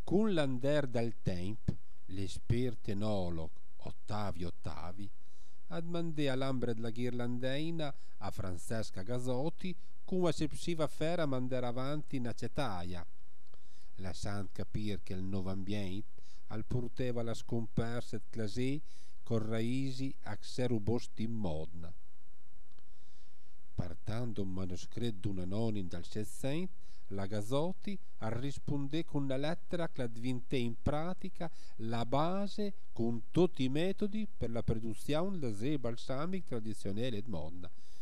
Con l'ander del tempo, l'esperto enologo Ottavio Ottavi admandè all'ambre della ghirlandeina a Francesca Gasotti come se psiva fare a mandare avanti una cetaia, lasciando capire che il nuovo ambiente al porteva la scomparsa di clasè con raisi a xerubosti in modna. Partendo un manoscritto d'un anonim dal 700, la Gasotti rispondé con una lettera che diventò in pratica la base con tutti i metodi per la produzione del balsamico tradizionale di Modena.